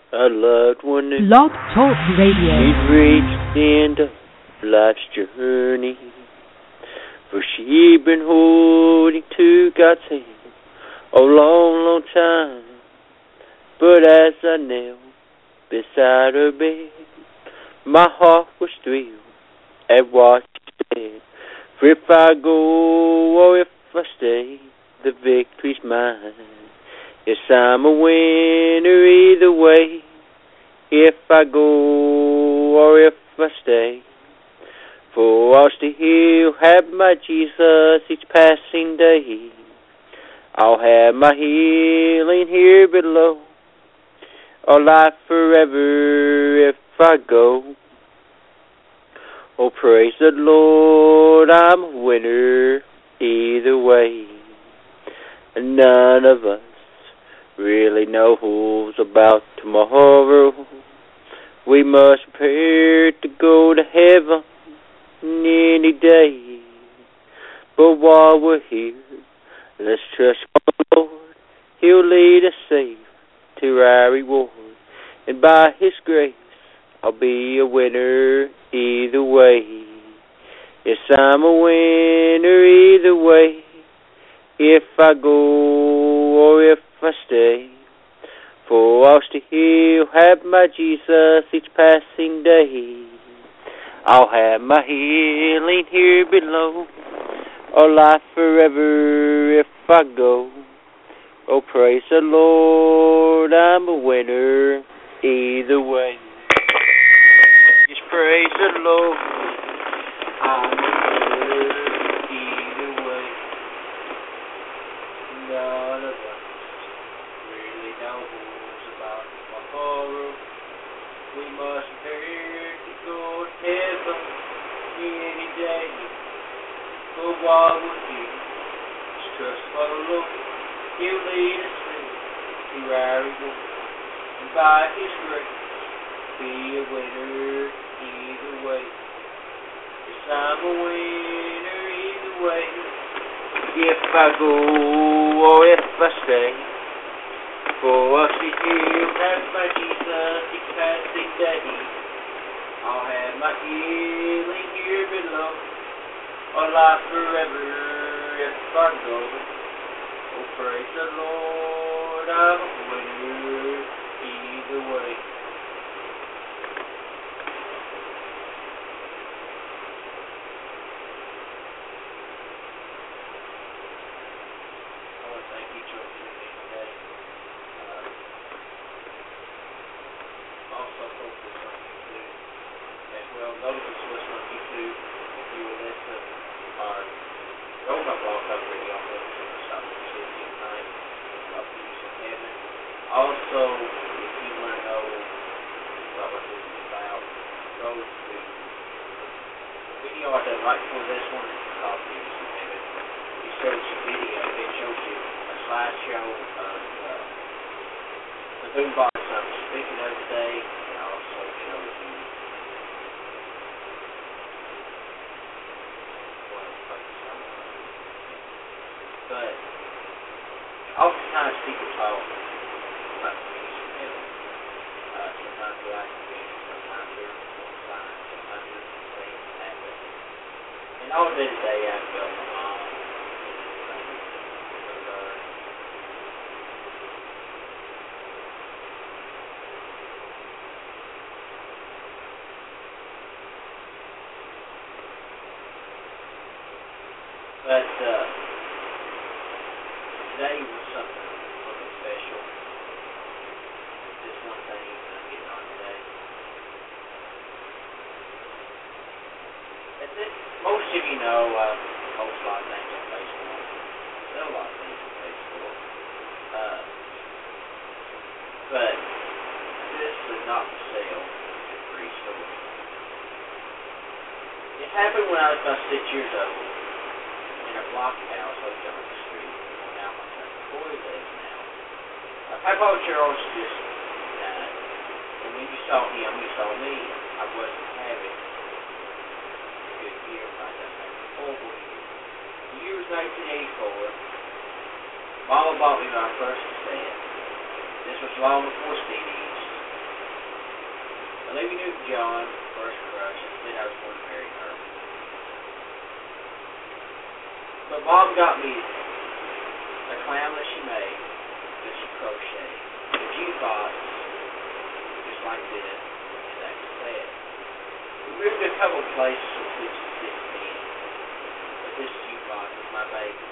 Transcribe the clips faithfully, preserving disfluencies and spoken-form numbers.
A loved one knew Blog Talk Radio. she'd reached the end of life's journey, for she'd been holding to God's hand a long, long time. But as I knelt beside her bed, my heart was thrilled at what she said. For if I go or if I stay, the victory's mine. Yes, I'm a winner either way. If I go or if I stay, for I'll still have my Jesus each passing day. I'll have my healing here below, or life forever if I go. Oh, praise the Lord, I'm a winner either way. And none of us really knows about tomorrow. We must prepare to go to heaven any day. But while we're here, let's trust the Lord. He'll lead us safe to our reward. And by His grace, I'll be a winner either way. Yes, I'm a winner either way. If I go or if I stay, for I'll still have my Jesus each passing day. I'll have my healing here below, or life forever if I go. Oh, praise the Lord, I'm a winner either way. Just praise the Lord, I'm a winner either way. None of us really knows about tomorrow. We must prepare to go to heaven any day. But while we're here, just trust the Lord. He'll lead us to our reward. And by His grace, be a winner either way. Yes, I'm a winner either way. If I go or if I stay, for I'll still have my Jesus each passing day. I'll have my healing here below, or life forever if I go. Oh, praise the Lord, I'm a winner either way. Also, if you want to know what this is about, go to the video I did right before this one. It's called Beauty in Heaven. You search the video, it shows you a slideshow of uh, the boombox I'm speaking of today, and also shows you what I'm focused on. But oftentimes people talk about the peace in heaven. Uh, sometimes we like to be, sometimes there's signs, sometimes there's things that happen. And all day today I felt my mom with her. But uh, today was something a little special. Just one thing I'm getting on today. That's it. Most of you know I post a lot of things on Facebook. Sell a lot of things on Facebook. Uh, but this is not for sale. It's a free story. It happened when I was about six years old in a block house over on the street where now my son Corey lives now. Uh, Papa Charles just died. And when you saw him, you saw me. I wasn't having a good year. I was having a horrible year. The year was nineteen eighty-four. Mama bought me my first cassette. This was long before C Ds. Olivia Newton-John, first crush, and said I was going to marry her. But Mom got me a clown that she made, that she crocheted, a jukebox, just like this, and that cassette. We moved to a couple of places from six to sixteen, but this jukebox is my baby.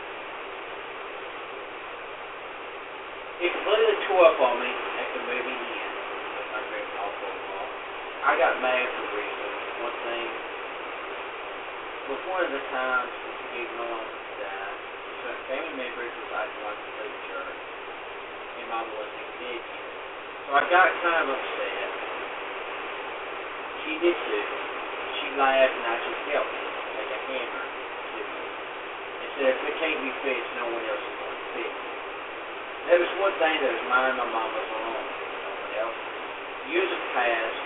It completely tore up on me after moving in with my grandpa-in-law. I got mad for reasons. One thing, was one of the times he gave no longer died, certain family members decided to like to go to church, and Mama wasn't dead yet. So I got kind of upset. She did too. She laughed and I just helped me, like a hammer, to me. And said, if it can't be fixed, no one else is going to fix it. There was one thing that was mine and my mama's alone, no one else. Years have passed.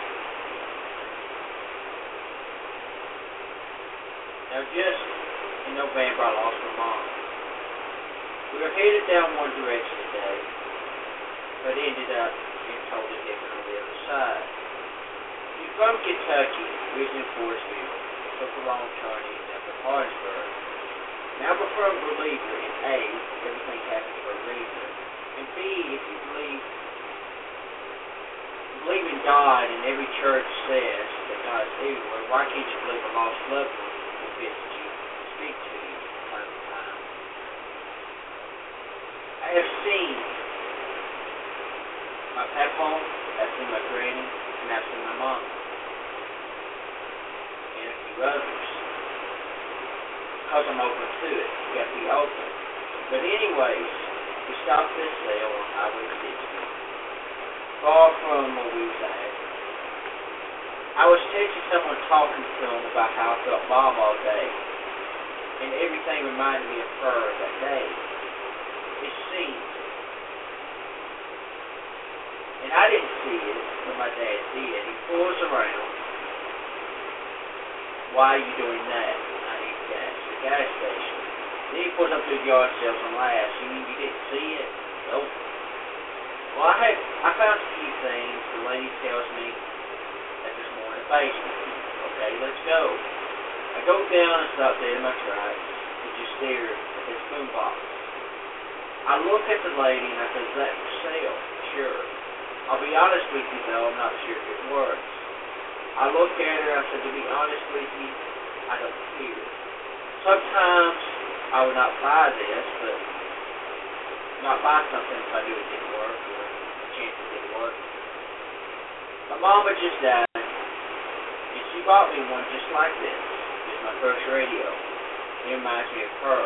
Now just in November, I lost my mom. We were headed down one direction today, but ended up being totally different on the other side. You're from Kentucky, originally Fordsville, took a wrong turn and ended up in Harrisburg. Now I'm a firm believer in A, everything happens for a reason, and B, if you believe believe in God and every church says that God is everywhere, why can't you believe a lost loved one will visit you and speak to you from time to time? I have seen my papa, I've seen my granny, and I've seen my mom, and a few others. Because I'm open to it, you got to be open. But anyways, we stopped this sale on Highway sixty, far from where we was at. I was texting someone talking to them about how I felt Mom all day, and everything reminded me of her that day. It seemed. And I didn't see it, but my dad did. He pulls around. Why are you doing that? I need gas. The gas station. Then he pulls up to the yard sales and laughs. You mean you didn't see it? Nope. Well, I had I found a few things. The lady tells me that there's more in the basement. Okay, let's go. I go down and stop dead in my tracks and just stare at this boombox. I look at the lady and I say, is that for sale? Sure. I'll be honest with you though, I'm not sure if it works. I look at her, I said, to be honest with you, I don't care. Sometimes I would not buy this, but not buy something if I knew it didn't work or a chance it didn't work. My mama just died, and she bought me one just like this. It's my first radio. It reminds me of her.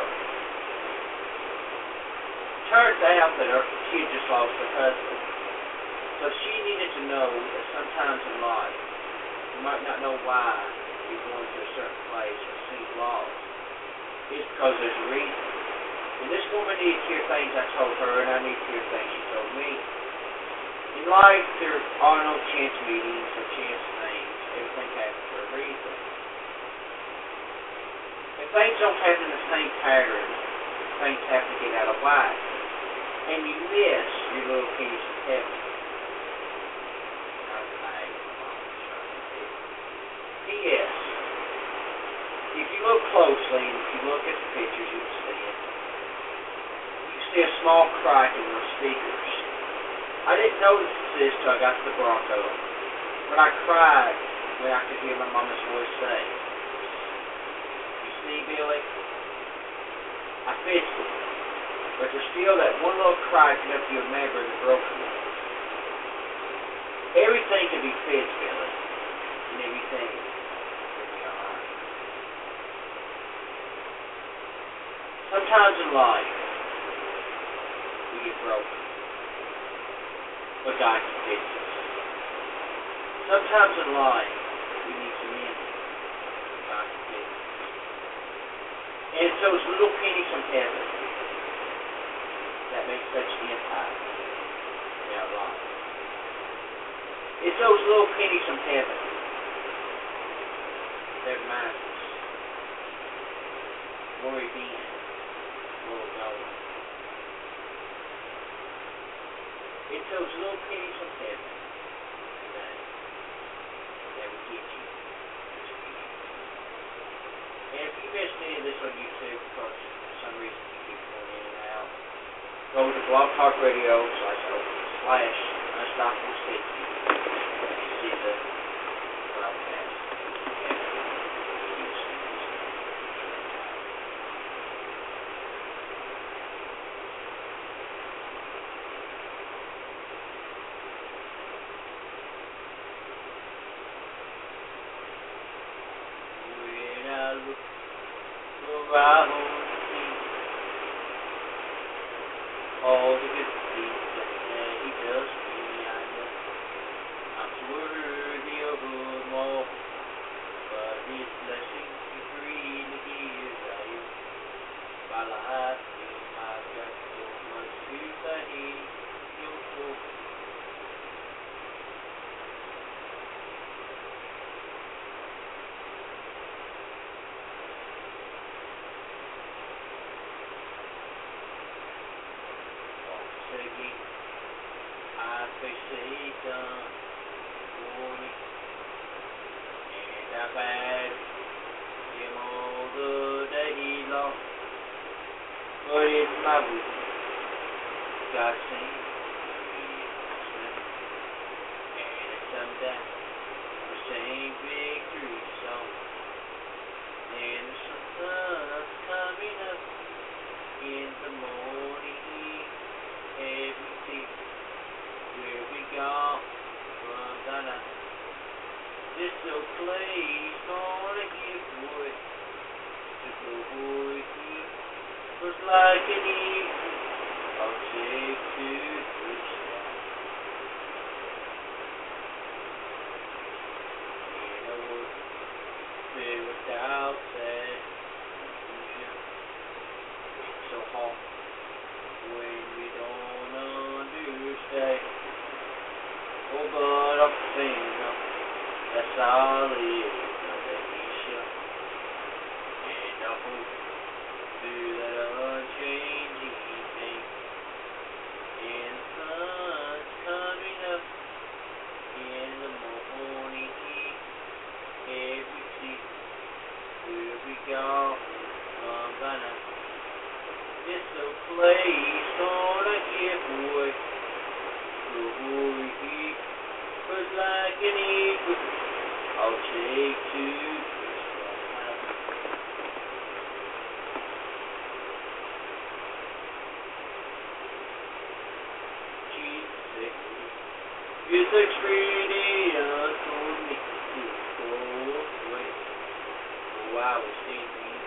Turns out that her she had just lost her husband. So she needed to know that sometimes in life, you might not know why you're going to a certain place or seem lost. It's because there's a reason. And this woman needed to hear things I told her, and I need to hear things she told me. In life, there are no chance meetings or chance things. Everything happens for a reason. If things don't happen in the same pattern, things have to get out of whack. And you miss your little piece of heaven. P S If you look closely, and if you look at the pictures, you will see it. You see a small crack in those speakers. I didn't notice this till I got to the Bronco, but I cried when I could hear my mama's voice say, you see, Billy, I fixed it, but there's still that one little crack enough to remember the broken one. Everything can be fixed, Billy, and everything will be alright. Sometimes in life, we get broken, but God can fix us. Sometimes in life, we need some mending, but God can fix us. And it's those little pennies from heaven that make such an impact in our lives. It's those little pennies from heaven that remind us where we've been, where we're going. It's those little pennies from heaven today on YouTube because for some reason you keep going in and out. Go to Blog Talk Radio slash slash Unstoppable sixty. You see the broadcast. When I look around and see all the good things that He does for me, I know I'm so worthy of them all. But His blessings He freely gives, I owe my life to Him. I've got so much to thank Him for. Again, I forsake them for me, and I battle Him all the day long. But it's my weakness God sends me His strength, and it's sometimes the same victory song. And the sun's coming up in the morning. Everything will be gone from the night. This old clay's gonna give way to glory. Was like an eagle, I'll take to the sky. In a world filled with doubts and confusion, it's so hard when we don't understand. Oh, but I'm thinking that's all it is, that He shall. And I hope through that unchanging thing. And the sun's coming up in the morning heat. Every tear will be gone from the night. This old clay's gonna give way. Glory He was like an eagle. I'll take to the sky. Jesus said, it's expedient for me to go away. Oh, I was thinking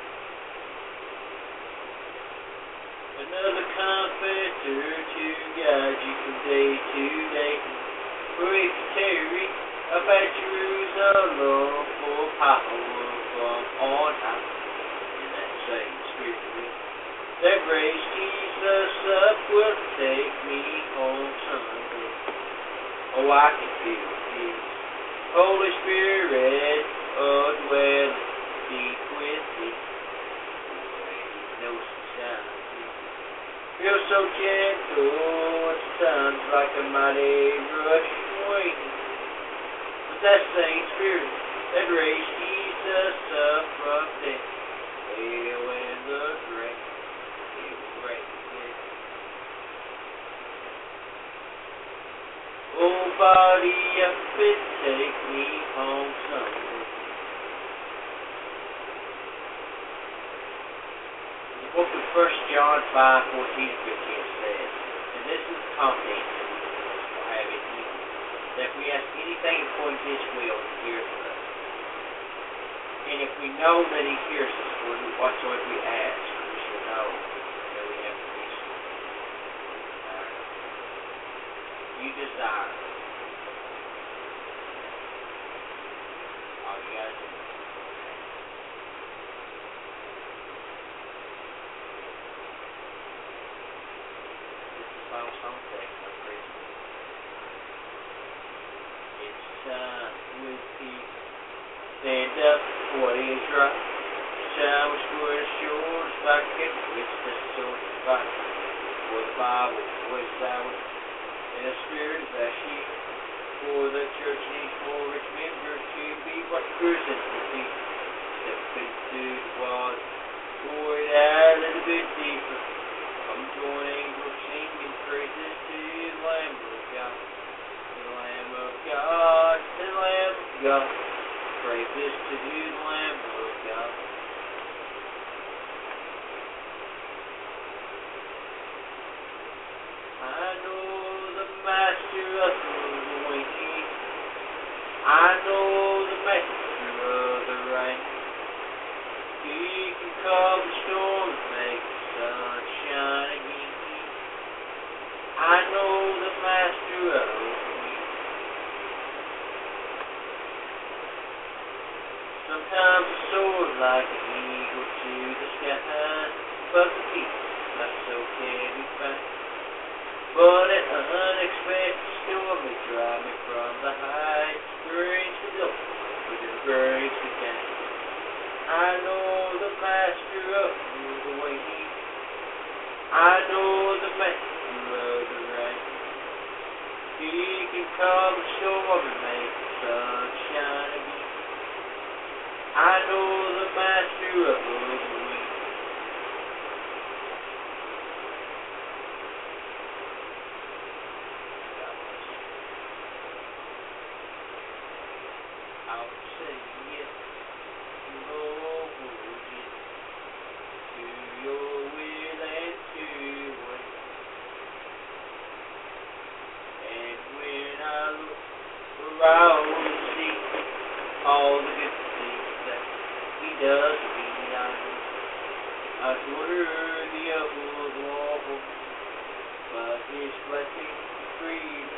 another comforter to guide you from day to day. For if you tarry up at Jerusalem for power from on high, in that same Spirit will, that raised Jesus up will take me home someday. Oh, I can feel His Holy Spirit oh, dwelling deep within. No sunshine. Feel so gentle at times, like a mighty rushing wave. But that same Spirit that raised Jesus up from death, well, when the grave, it will break again. Oh, body up and take me home someday. The book of First John five, fourteen and fifteen says, and this is the confidence that we will have in Him, that if we ask anything according to His will, He hears us. And if we know that He hears us for whatsoever we ask, we shall know that we have peace. You desire all you gotta do. Final song text, I praise Him. It's time with peace. Stand up for what is right. Time was good as yours, like it, which the sword to fight. For the Bible was ours, and the Spirit is our shield. For the church needs more rich members to be what Christians would be. That could do was pour it out a little bit deeper. Come join angels singing praises to the Lamb of God. The Lamb of God, the Lamb of God. Praises to the Lamb of God. I know the Master of the waiting. I know the Master of the rain. He can calm the storm and make the sun shine again. I know the Master of the wind. Sometimes I soar like an eagle to the sky, but the peace not so can be found. But an unexpected storm may drive me from the heights, brings me low, but it brings me down. I know the Master of the waiting. I know the Master of the rain. He can calm the storm and make the sun shine again. I know the Master of the wind. I'll say yes, Lord, yes, to your will and to your way. And when I look around and see all the good things that He does me, I know I was worthy of the Lord, but His blessing freely.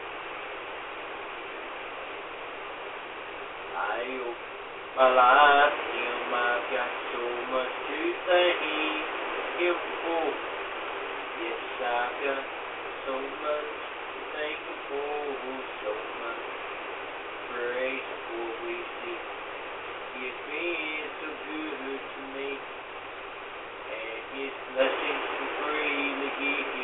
I owe my life to Him. I've got so much to thank Him for. Yes, I've got so much to thank Him for, so much praise for we see. He's been so good to me, and His blessings freely give.